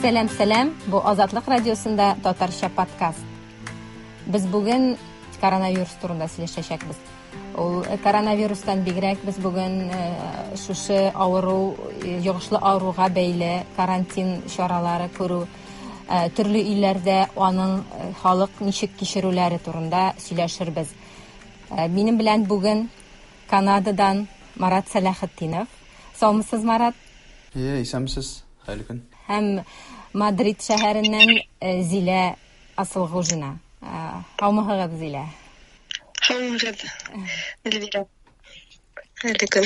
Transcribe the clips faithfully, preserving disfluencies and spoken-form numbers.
Сәлам, сәлам. Бу Азатлык радиосында татарча подкаст. Без бүген коронавирус турында сөйләшәчәкбез. Ул коронавирустан бигрәк без бүген шушы авыру, йогышлы авыруга бәйле карантин чаралары күрү, төрле илләрдә аның халык ничек кичерүләре турында сөйләшербез. Минем белән бүген Канададан Марат Сәләхетдинов. Саумысыз, Марат? Иә, исәмсез, хәйле көн. Һәм Мадрид шәһәреннән Зилә Асылгужина. Һаумыһыгыз, Зилә? Һаумыгыз, Эльвира. Хәйле көн.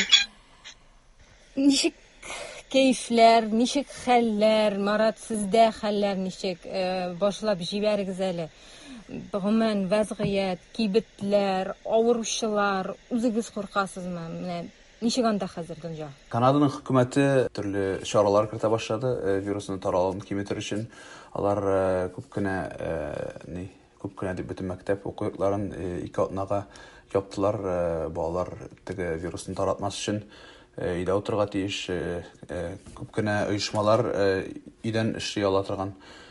Ничек кәйфләр, ничек хәлләр, Марат, сездә хәлләр ничек? Башлап җибәрегез әле. Гомумән вазгыять, кибетләр, авыручылар, үзегез куркасызмы? Менә ничек анда хәзер дөнья? Канаданың хөкүмәте төрле чаралар кертә башлады, вирусның таралуын киметер өчен. Алар күп кенә ни, күп кенә дип бөтен мәктәп укуларын ике атнага яптылар, балалар теге вирусны таратмас өчен өйдә утырырга тиеш. Күп кенә оешмалар өйдән эшли ала торган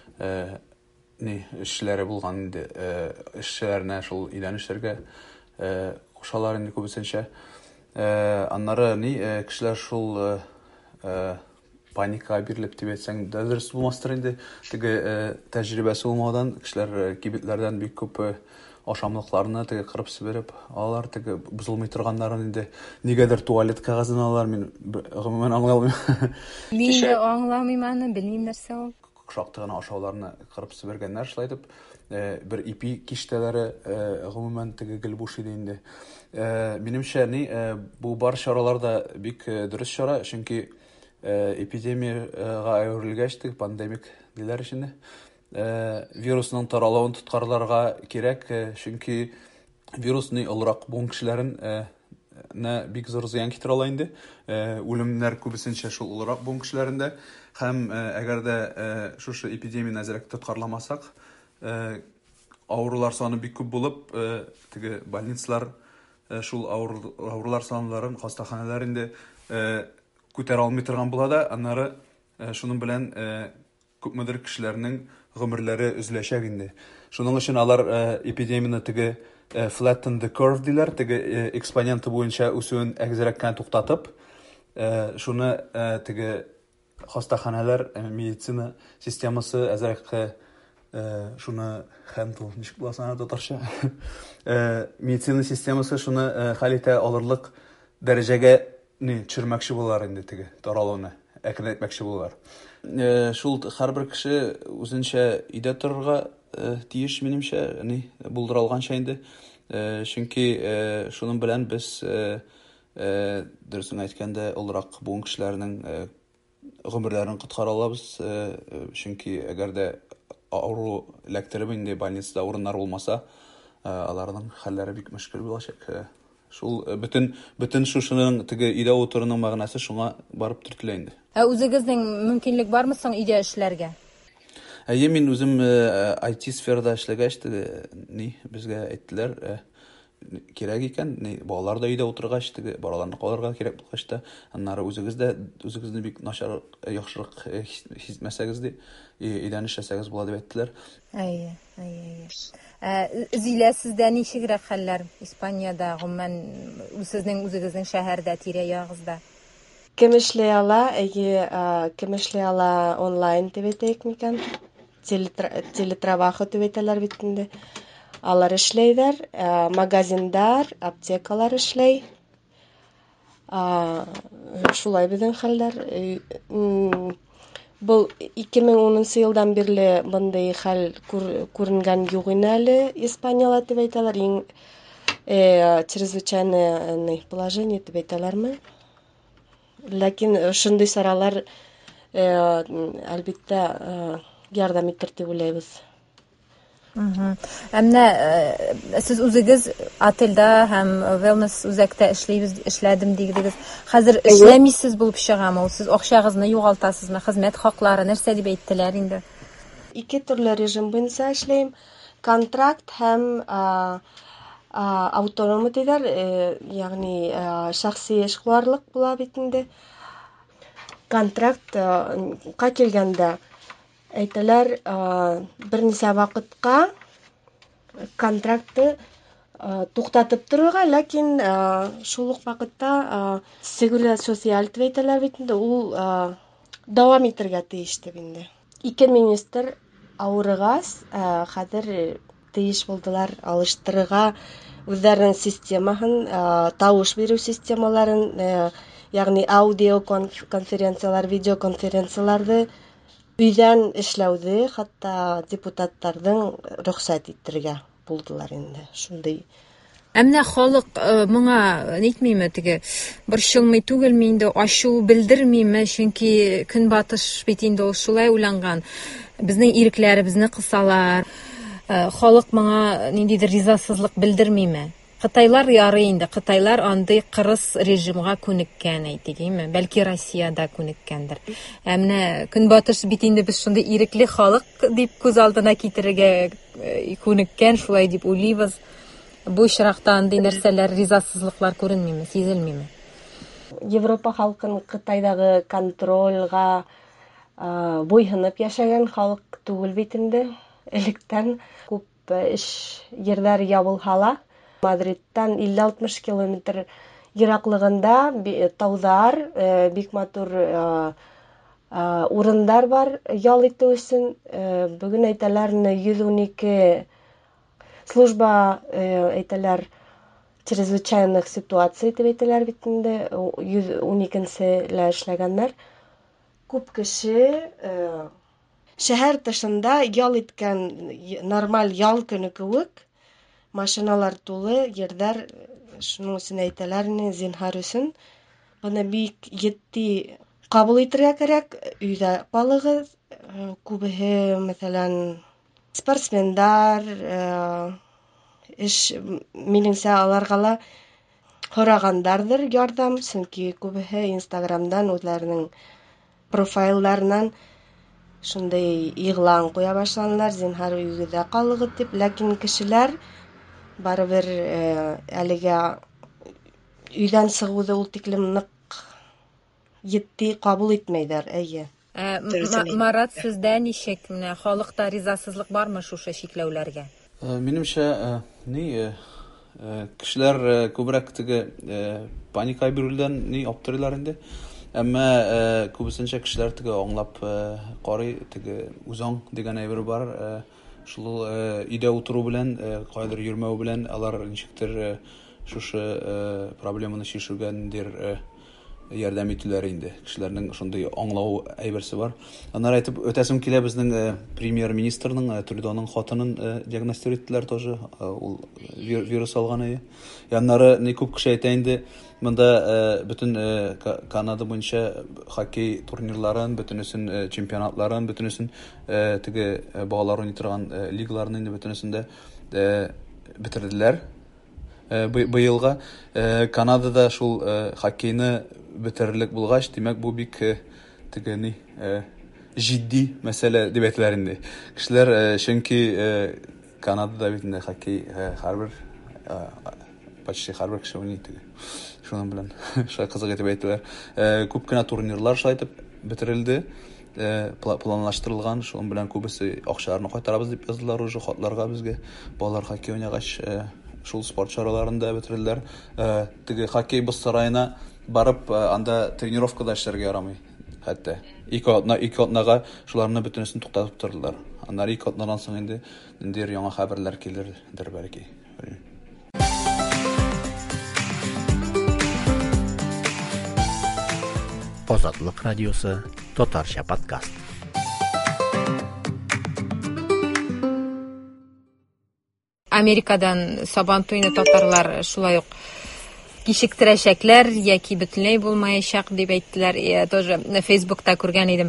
ни эшләре булган инде, эшләренә шул өйдән эшләргә кушалар инде күбесенчә. Аннары ни кешеләр шул паника бирелеп дип әйтсәң дә дөрес булмастыр инде. Теге тәҗрибәсе булмадан кешеләр кибетләрдән бик күп ашамлыкларны теге кырып сибереп, алар теге бузылмый торганнарын инде нигәдер туалет кәгазен алалар, мин гомумән аңламыйм. Мин дә аңламыйм аны, белмим нәрсә ул. Шактыгына ашауларны кырып сибергәннәр шулай дип, бер ипи киштәләре гомумән теге гел буш иде инде. Минемчә ни бу бар чараларда бик дөрес чара, чөнки эпидемияга әверелгәч, пандемик диләр өчен вирусның таралуын тоткарларга кирәк, чөнки вирусны олырак булган кешеләрен бик зур зыян китерә ала инде. Үлемнәр күбесенчә шул олырак булган кешеләрендә. Һәм әгәр дә шушы эпидемияны әзрәк тоткарламасак, авырулар саны бик күп булып, теге больницалар шул авырулар санларын хастаханәләр инде күтәрә алмый торган була да, аннары шуның белән күпмедер кешеләрнең гомерләре үзеләчәк инде. Шуның өчен алар эпидемияны теге flatten the curve диләр, теге экспоненты буенча үсүен әгзәрәк кенә туктатып, шуны теге хастаханәләр, медицина системасы әзрәк шуны хәндл ничек буласына татарча. Медицина системасы шуны хәл итә алырлык дәрәҗәгә ни төшермәкче булалар инде теге таралуны, әкренәйтмәкче булалар. Шул һәрбер кеше үзенчә өйдә торырга тиеш, минемчә, ни булдырылганча инде. Чөнки шуның белән без дөресен әйткәндә олырак булган кешеләрнең гомерләрен коткара алабыз, чөнки әгәр дә авыру эләктереп инде больницада урыннар булмаса, аларның хәлләре бик мөшкил булачак. Шул бөтен бөтен шушының теге өйдә утыруның мәгънәсе шуңа барып төртелә инде. Ә үзегезнең мөмкинлек бармы соң өйдә эшләргә? Әйе, мин үзем ай ти сферада эшләгәч, ни безгә әйттеләр, кирәк икән, ни балалар да өйдә утыргач, теге балаларны калырга кирәк булгач та, аннары үзегез дә үзегезне бик начар, яхшырак хисмәсәгез ди, өйдән эшләсәгез була дип әйттеләр. Әйе, әйе, әйе. Зилә, сездә ничегрәк хәлләр Испаниядә, гомумән сезнең үзегезнең шәһәрдә, тирә-ягызда? Кем эшләй ала, әйе, кем эшләй ала онлайн дип әйтәйек микән? Телетрабахы дип әйтәләр бит инде. Алар эшләйләр, магазиндар, аптекалар эшләй. Шулай безнең хәлләр. Бу ике мең унынчы елдан бирле бундай хәл күренгән юк иде әле Испаниялә дип әйтәләр. Иң чрезвычайное положение дип әйтәләрме? Ләкин шундый саралар әлбиттә ярдәм итер дип уйлыйбыз. Әмма сез үзегез отельдә һәм wellness үзәктә эшләдем дигез. Хәзер эшләмисез булып чыгамы? Сез акчагызны югалтасызмы? Хезмәт хаклары нәрсә дип әйттеләр инде? Ике төрле режим буенча эшләйм. Контракт һәм автоном диләр, ягъни шәхси эшкуарлык була бит инде. Контрактка килгәндә әйтәләр, бер нисә вакытка контрактты туктатып торырга, ләкин шул ук вакытта Seguridad Social дип әйтәләр бит инде, ул дәвам итәргә тиеш дип инде. Ике министр авырыгас, хәзер тиеш булдылар алыштырырга үзләренең системасын, тавыш бирү системаларын, ягъни аудио конференциялар, видео конференцияларды өйдән эшләүде, хәтта депутатларның рөхсәт итәргә булдылар инде. Шундый. Әмма халык моңа нитмиме, теге борчылмый түгелме инде, ачу белдермиме, чөнки көнбатыш бит инде ул шулай уйланган. Безнең ирекләребезне кысалар. Халык моңа ниндидер ризасызлык белдермиме? Кытайлар ярый инде, Кытайлар андый кырыс режимга күнеккән әйтегеме, бәлки Россиядә күнеккәндер. Әмма көнбатыш бит инде без шундый ирекле халык дип күз алдына китерергә күнеккән, шулай дип уйлыйбыз. Бу очракта андый нәрсәләр, ризасызлыклар күренмиме, сизелмиме? Европа халкын Кытайдагы контрольга буйһынып яшәгән халык түгел бит инде. Электән күп эш ерләр ябылһала. Мадридтан илле-алтмыш километр ераклыгында таудар, бик матур урындар бар ял итү өчен. Бүген әйтәләр йөз унике служба, әйтәләр чрезвычайных ситуаций дип әйтәләр бит инде, йөз уникенчелә эшләгәннәр. Күп кеше шәһәр тышында ял иткән нормаль ял көне кебек машиналар тулы, ердәр, шуның өчен әйтәләр, зинһар өчен моны бик җитди кабул итәргә кирәк. Өйдә калыгыз. Күбеһе, мәсәлән, спортсмендар, эш минеңсә аларга ла хорагандардыр ярдәм, чөнки күбеһе Инстаграмдан үзләренең профайльларынан шундый игълан куя башлаганнар, зинһар өйдә калыгыз дип, ләкин кешеләр барыбер әлегә өйдән чыгуды ул тиклем нык җитди кабул итмәйләр. Әйе. Марат, сездә ничек, менә халыкта ризасызлык бармы шушы чикләүләргә? Минемчә, ни кешеләр күбрәк теге паника бирүлдән ни аптырыйлар инде. Әмма күбесенчә кешеләр теге аңлап карый, теге үзаң дигән әйбер бар. Шул өйдә утыру белән, кайдыр йөрмәү белән алар ничектер шушы проблеманы чишүгә ниндидер ярдәм итүләр инде. Кешеләрнең шундый аңлау әйберсе бар. Аннары әйтеп өтәсем килә, безнең премьер-министрның, Трюдоның хатынын диагностировать иттеләр тоже, ул вирус алганы. Яннары ни күп кеше әйтә инде, монда бөтен Канада буенча хоккей турнирларын, бөтенесен чемпионатларын, бөтенесен теге балалар уйный торган лигаларны инде бөтенесендә бетерделәр. Быелга Канадада шул хоккейны бетерлек булгач, димәк бу бик теге ни җитди мәсьәлә дип әйтәләр инде. Кешеләр, чөнки Канадада бит инде хоккей һәрбер почти һәрбер кеше уйный теге. Шуның белән шулай кызык итеп әйтәләр. Күп кенә турнирлар шулай итеп бетерелде, планлаштырылган. Шуның белән күбесе акчаларны кайтарабыз дип яздылар уже хатларга безгә. Балалар хоккей уйнагач шул спорт чараларында бетерделәр. Теге хоккей быз сарайына барып, анда тренировкада эшләргә ярамый. Хәтта ике атна ике атнага шуларны бөтенесен туктатып тордылар. Аннары ике атнадан соң инде ниндидер яңа хәбәрләр килердер бәлки. Азатлык радиосы, Татарча подкаст. Америкадан Сабан туйны татарлар шулай ук кичектерәчәкләр яки бөтенләй булмаячак дип әйттеләр. Я тоже на Facebook'та күргән идем.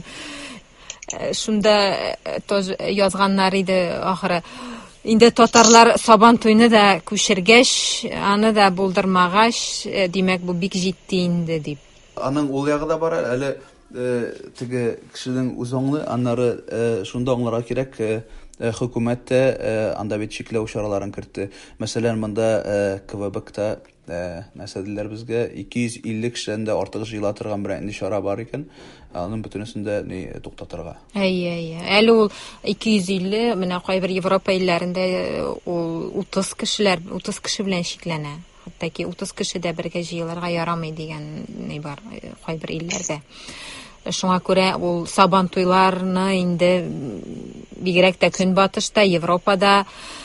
Шунда тоже язганнар иде, ахыры. Инде татарлар Сабан туйны да күчергәч, аны да булдырмагач, димәк бу бик җитди инде дип. Аның ул ягы да бар, әле теге кешенең үзаңны, аннары шунда аңларга кирәк, Хөкүмәт тә анда бит чикләү чараларын кертте. Мәсәлән, монда Квебекта нәрсәделәр безгә ике йөз илле кешедән дә артык җыела торган бер инде чара бар икән. Аның бөтенесен дә ни туктатырга. Әйе, әйе. Әле ул ике йөз илле, менә кайбер Европа илләрендә ул утыз кешеләр, утыз кеше белән чикләнә. Хәтта ки утыз кеше дә бергә җыелырга ярамый дигән ни бар кайбер илләрдә. Шуңа күрә ул сабан туйларны инде бигрәк тә Көнбатышта, Европада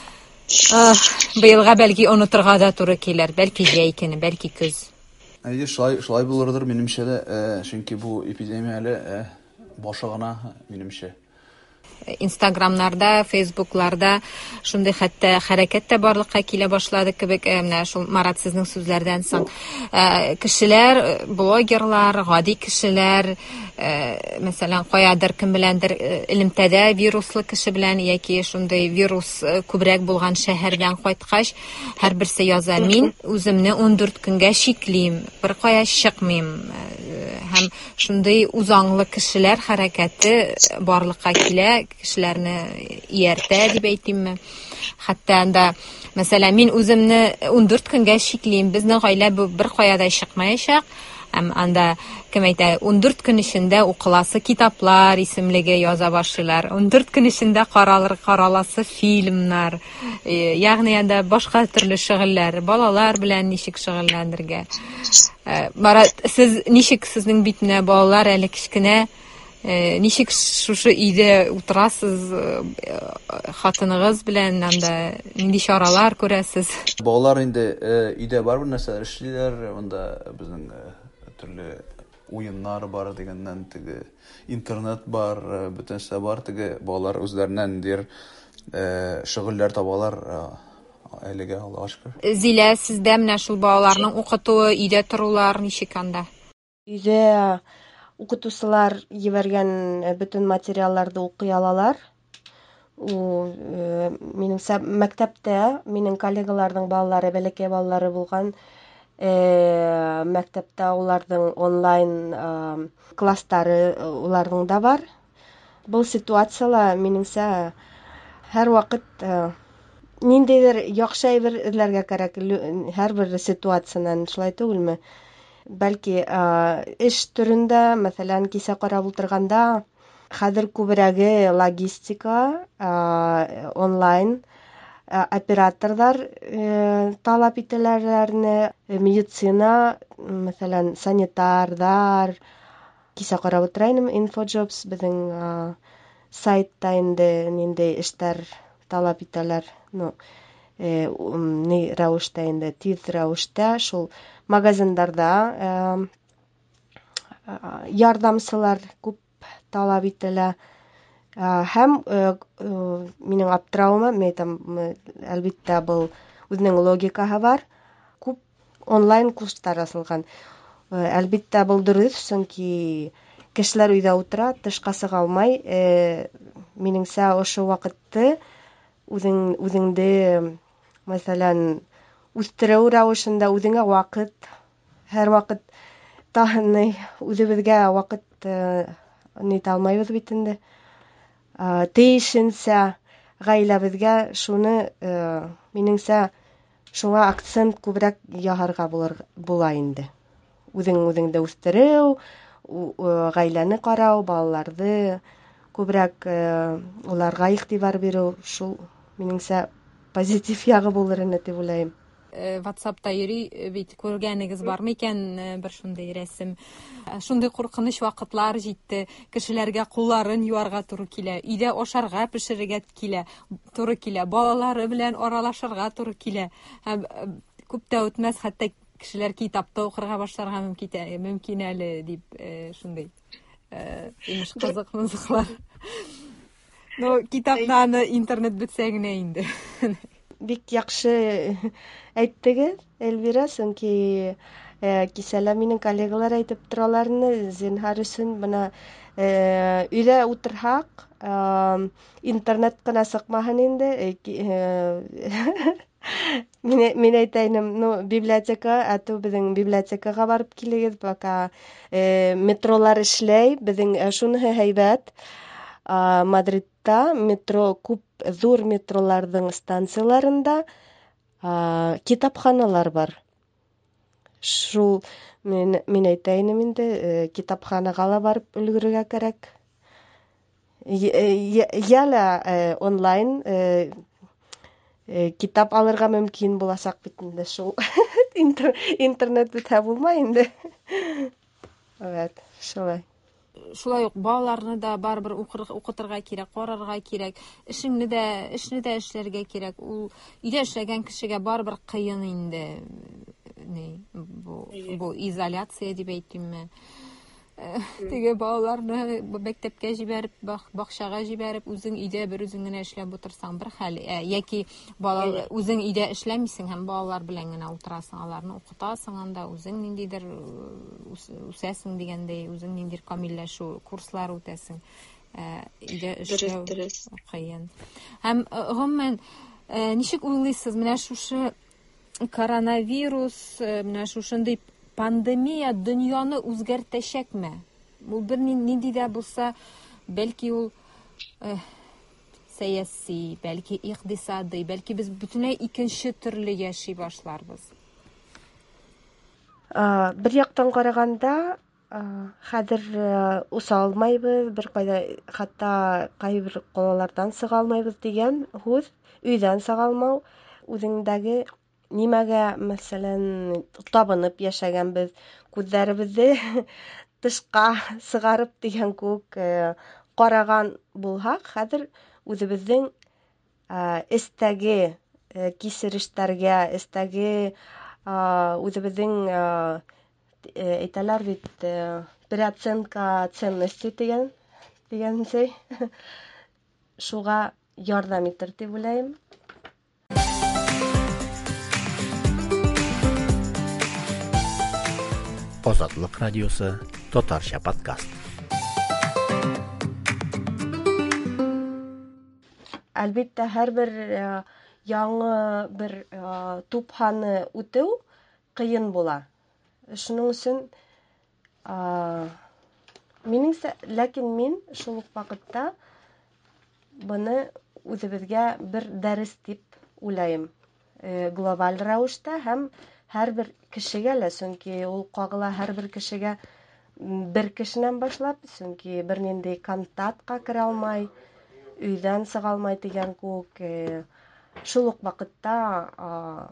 быелга бәлки онытырга да туры килер, бәлки җәй көне, бәлки көз. Әйе, шулай шулай булырдыр минемчә дә, чөнки бу эпидемия әле башы гына минемчә. Инстаграмнарда, Фейсбукларда шундый хәтта хәрәкәт тә барлыкка килә башлады кебек, менә шул Марат сезнең сүзләрдән соң кешеләр, блогерлар, гади кешеләр, мәсәлән, каядыр кем беләндер элемтәдә вируслы кеше белән яки шундый вирус күбрәк булган шәһәрдән кайткач, һәрберсе яза: мин үземне ундүрт көнгә чиклим, бер кая чыкмыйм. Һәм шундый узаңлы кешеләр хәрәкәте барлыкка килә, кешеләрне ияртә дип әйтимме. Хәтта анда, мәсәлән, мин үземне ундүрт көнгә чиклим, безнең гаилә бер кая да чыкмаячак. Һәм анда кем әйтә, ундүрт көн эчендә укыласы китаплар исемлеге яза башлыйлар. ундүрт көн эчендә каралыр, караласы фильмнар, ягъни анда башка төрле шөгыльләр, балалар белән ничек шөгыльләнергә. Марат, сез ничек сезнең битенә балалар әле кичкенә, ничек шушы өйдә утырасыз, хатыныгыз белән анда нинди чаралар күрәсез? Балалар инде өйдә бар бер нәрсәләр эшлиләр, монда безнең төрле уеннар бар дигәннән, теге интернет бар, бөтенсе бар, теге балалар үзләреннән дир шөгыльләр табалар. Әлегә Аллаһка шөкер. Зилә, сездә менә шул балаларның укытуы, өйдә торулар ничек анда? Өйдә укытучылар җибәргән бөтен материалларны укый алалар. У минемчә мәктәптә минең коллегаларның балалары, бәләкәй балалары булган, мәктәптә уларның онлайн класслары уларның да бар. Бу ситуациялар минемчә һәр вакыт ниндидер яхшы әйберләргә кирәк, һәрбер ситуацияннан, шулай түгелме? Бәлки эш төрендә, мәсәлән, кисә карап утырганда, хәзер күбрәге логистика, онлайн операторлар талап ителәләрне, медицина, мәсәлән, санитардар. Кисә карап утырайным, InfoJobs безнең сайтта инде нинди эшләр талап итәләр. Ну, ни рәвештә инде, тиз рәвештә шул магазиннарда ярдәмчылар күп талап ителә. Һәм минең аптырауыма, мен әйтәм, әлбиттә бу үзенең логикаһы бар. Күп онлайн курслар асылган. Әлбиттә бу дөрес, чөнки кешеләр өйдә утыра, тышка чыга алмай. Минеңчә ошо вакытты үзең үзеңдә, мәсәлән, үстерү рәвешендә үзеңә вакыт, һәр вакыт таны үзебезгә вакыт нита алмайбыз бит инде. Тиешенчә гаиләбезгә шуны, минеңчә, шуңа акцент күбрәк ягарга була инде. Үзең үзеңдә үстерү, гаиләне карау, балаларды күбрәк уларга игътибар бирү, шул минеңчә позитив ягы булыр инде дип уйлыйм. WhatsApp'та йөри бит, күргәнегез бармы икән бер шундый рәсем? Шундый куркыныч вакытлар җитте, кешеләргә кулларын юарга туры килә, өйдә ашарга, пешерергә килә, туры килә, балалары белән аралашырга туры килә. Күп тә үтмәс, хәтта кешеләр китапта укырга башларга мөмкин әле дип шундый имеш кызык-мызыклар. Ну, китаптан интернет бетсә генә инде. Бик яхшы әйттегез, Эльвира, чөнки кисәлә минең коллегалар әйтеп тораларны, зинһар өчен менә өйдә утырһак, интернет кына сыкмаһын инде. Мин әйтәйнем, ну, библиотека, әтү безнең библиотекага барып килегез, пока метролар эшләй, безнең шуны һәйбәт. Мадрид вакытта метро, күп зур метроларның станцияларында китапханалар бар. Шул мен мен әйтәйнем инде, китапханага ла барып өлгөрергә кирәк. Яла онлайн китап алырга мөмкин буласак бит инде шул. Интернет битә булмай инде. Evet, шулай. Шулай ук балаларны да барбер укытырга кирәк, карарга кирәк, эшеңне дә, эшне дә эшләргә кирәк. Ул өйдә эшләгән кешегә барбер кыен инде. Ни, бу бу изоляция дип әйтимме? Теге балаларны мәктәпкә җибәреп, бакчага җибәреп, үзең өйдә бер үзең генә эшләп утырсаң бер хәл, яки бала үзең өйдә эшләмисең һәм балалар белән генә утырасың, аларны укытасың, анда үзең ниндидер үсәсең дигәндәй, үзең ниндидер камилләшү курслар үтәсең. Өйдә эшләү кыен. Һәм гомумән ничек уйлыйсыз, менә шушы коронавирус, менә шушындый пандемия дөньяны үзгәртәчәкме? Ул бер нинди дә булса, бәлки ул сәяси, бәлки икътисади, бәлки без бөтенләй икенче төрле яши башларбыз. Бер яктан караганда, хәзер уса алмайбыз, бер кайда хәтта кайбер калалардан сыга алмайбыз дигән хуз, өйдән сыга алмау, үзеңдәге нимәгә, мәсәлән, табынып яшәгәнбез, күзләребезне тышка сыгарып дигән күк караган булһак, хәзер үзебезнең эстәге кисерештәргә, эстәге үзебезнең әйтәләр бит, переоценка ценности дигән дигәнсей, шуга ярдәм итер дип уйлыйм. Азатлык радиосы, Татарча подкаст. Әлбәттә, һәрбер яңа бер тупханы үтү кыен була. Шуның өчен минеңсә, ләкин мин шул ук вакытта буны үзебезгә бер дәрес дип уйлыйм. Глобаль рәвештә һәм һәрбер кешегә лә, сөнки ул кагыла һәрбер кешегә бер кешенән башлап, сөнки бер нинди контактка керә алмай, өйдән сыга алмай дигән күк, шул ук вакытта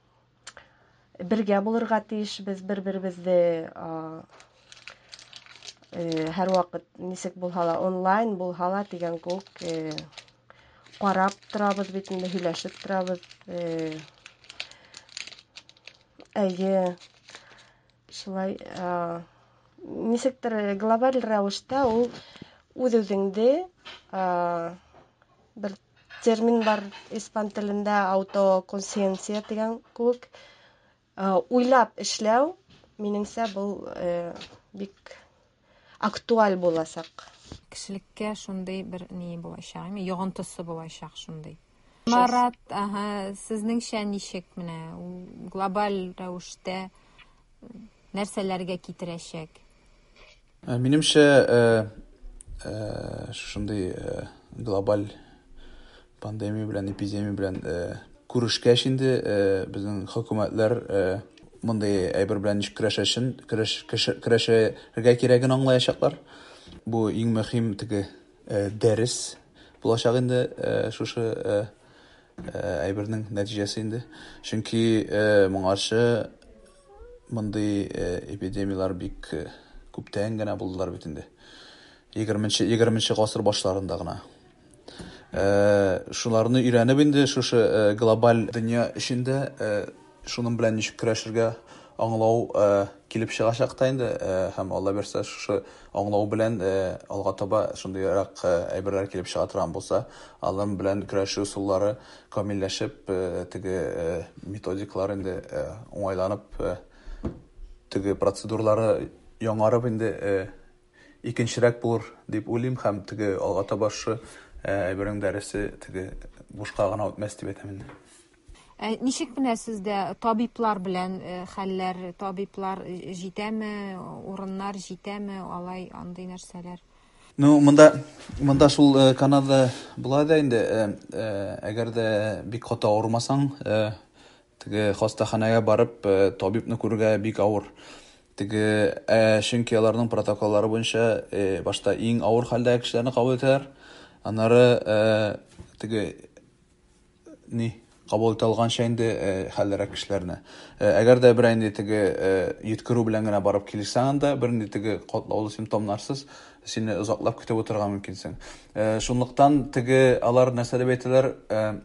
бергә булырга тиеш, без бер-беребезне һәр вакыт нисек булһа онлайн булһа дигән күк карап торабыз бит инде, һөйләшеп торабыз. Әйе, шулай, нисектер глобаль рәвештә ул үз-үзеңде, бер термин бар испан телендә, аутоконсциенция дигән күк, уйлап эшләү, минеңсә, бу бик актуаль булачак. Кешелеккә шундый бер ни булачак, йогынтысы булачак шундый. Марат, аһа, сезнеңчә ничек менә глобаль рәвештә нәрсәләргә китерәчәк? Минемчә, шундый глобаль пандемия белән, эпидемия белән күрешкәч инде безнең хөкүмәтләр мондай әйбер белән ничек көрәшәшен, көрәшергә кирәген аңлаячаклар. Бу иң мөһим теге дәрес булачак инде шушы әйбернең нәтиҗәсе инде. Чөнки моңарчы мондай эпидемиялар бик күптән генә булдылар бит инде. егерменче гасыр башларында гына. Шуларны өйрәнеп инде шушы глобаль дөнья эчендә шуның белән ничек көрәшергә аңлау килеп чыгачак та инде, һәм Алла берсә шушы аңлау белән алга таба шундыйрак әйберләр килеп чыга торган булса, алар белән көрәшү усуллары камилләшеп, теге методикалар инде уңайланып, теге процедуралары яңарып инде икенчерәк булыр дип уйлыйм, һәм теге алга таба шу әйбернең дәресе теге бушка гына үтмәс дип әйтәм. Ничек менә сездә табиблар белән хәлләр, табиблар җитәме, урыннар җитәме, алай андый нәрсәләр? Ну, монда монда шул э, Канада була да инде, э, э, әгәр дә бик каты авырмасаң, э, теге хастаханәгә барып, э, табибны күрергә бик авыр. Теге э, чөнки аларның протоколлары буенча э, башта иң авыр хәлдәге кешеләрне кабул итәләр. Аннары э, теге ни кабул итә алганча инде э, хәллерәк кешеләрне. Э, әгәр дә бер инде теге э, йөткерү белән генә барып килсәң анда, бер инде теге катлаулы симптомнарсыз сине озаклап көтеп утырырга мөмкинсең. Э, шунлыктан теге алар нәрсә дип әйтәләр, э,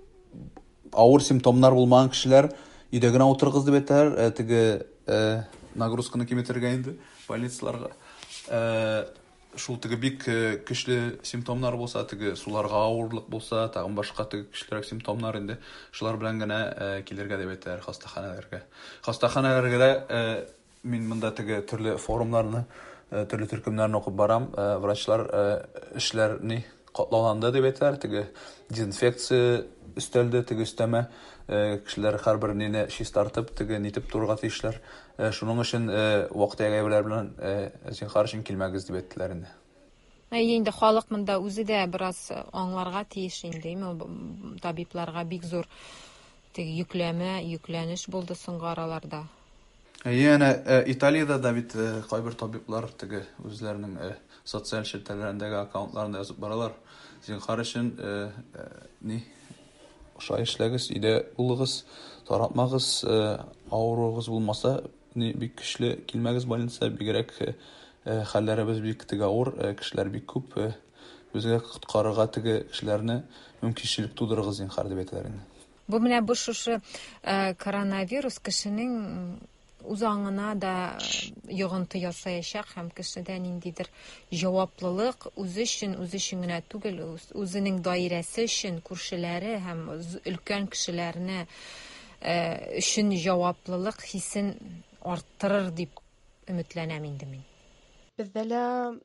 авыр симптомнар булмаган кешеләр өйдә генә утырыгыз дип әйтәләр. Э, теге э, нагрузканы киметергә инде больницаларга. Э, шул теге бик көчле симптомнар булса, теге суларга авырлык булса, тагын башка теге көчлерәк симптомнар инде шулар белән генә э, килергә дип әйтәләр хастаханәләргә. Хастаханәләргә э, мин монда теге төрле форумнарны, э, төрле төркемнәрне укып барам. Э, врачлар э, эшләрне катлауланды дип әйтәләр. Теге дезинфекция өстәлде, теге өстәмә э, кешеләр һәрбер нине шис тартып, теге нитеп турырга тиешләр. Э, шуның өчен э, вакыт ягәйләр белән э, зинһар өчен килмәгез дип әйттеләр инде. Әйе, инде халык монда үзе дә бераз аңларга тиеш инде, табибларга бик зур теге йөкләмә, йөкләнеш булды соңгы араларда. Әйе, әнә э, Италиядә да бит э, кайбер табиблар теге үзләренең э, социаль челтәрләрендәге аккаунтларында язып баралар. Зинһар өчен э, э, ни ошай эшләгез, өйдә булыгыз, таратмагыз, э, авыругыз булмаса, ни бик көчле килмәгез больница, бигрәк э, хәлләребез бик теге авыр, э, кешеләр бик күп, э, безгә коткарырга теге кешеләрне мөмкинчелек тудырыгыз зинһар дип әйтәләр инде. Бу менә бу шушы э, коронавирус кешенең үз аңына да йогынты ясаячак һәм кешедә ниндидер җаваплылык үзе өчен, үзе өчен генә түгел, үзенең даирәсе өчен, күршеләре һәм өлкән кешеләрне э, өчен җаваплылык хисен арттырыр дип өметләнәм инде мин. Бездә лә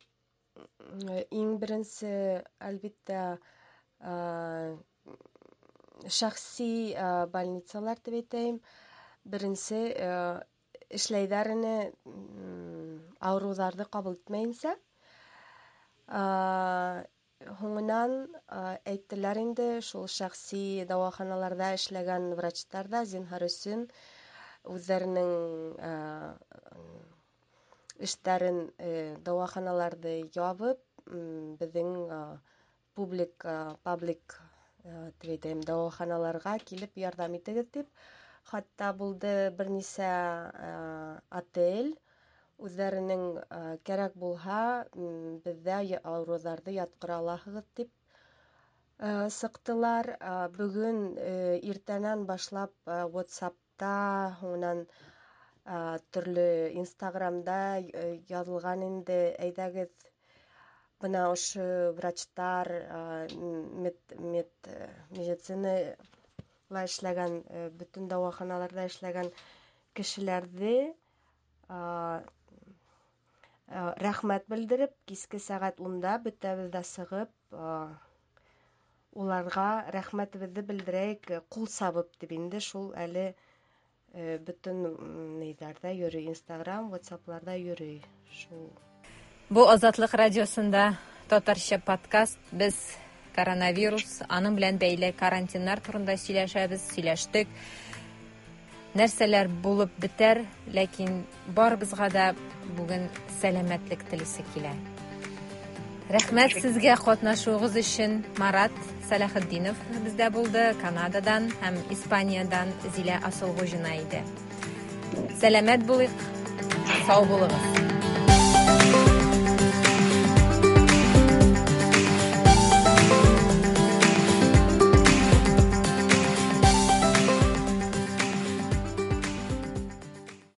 иң беренче әлбәттә шәхси больницалар дип әйтәм. Беренче эшләйдәрне авыруларны кабул итмәенсә, һуңнан әйттеләр инде шул шәхси дәваханаларда эшләгән врачлар да зинһар өчен үзләренең эшләрен дәваханаларда ябып, безнең публик паблик дип дәваханаларга килеп ярдәм итегез дип. Хатта булды бернисә отель үзләренең кирәк булһа, бездә авыруларны яткыра аласыз дип сыктылар. Бүген иртәннән башлап WhatsApp'та, һуңнан төрле Instagram'да язылган инде, әйдәгез бына ошо врачлар, медицина ла эшләгән, бөтен дәваханаларда эшләгән кешеләрне рәхмәт белдереп, киске сәгать унда бөтәбез дә сыгып, уларга рәхмәтебезне белдерәйек, кул сабып дип инде шул әле бөтен нидәрдә йөри, Instagram, WhatsApp'ларда йөри. Шул. Бу Азатлык радиосында татарча подкаст. Без коронавирус, аның белән бәйле карантиннар турында сөйләшәбез, сөйләштек. Нәрсәләр булып бетәр, ләкин барыбызга да бүген сәламәтлек телисе килә. Рәхмәт сезгә катнашуыгыз өчен. Марат Салахетдинов бездә булды, Канададан һәм Испаниядән Зилә Асылгужина иде. Сәламәт булыйк, сау булыгыз.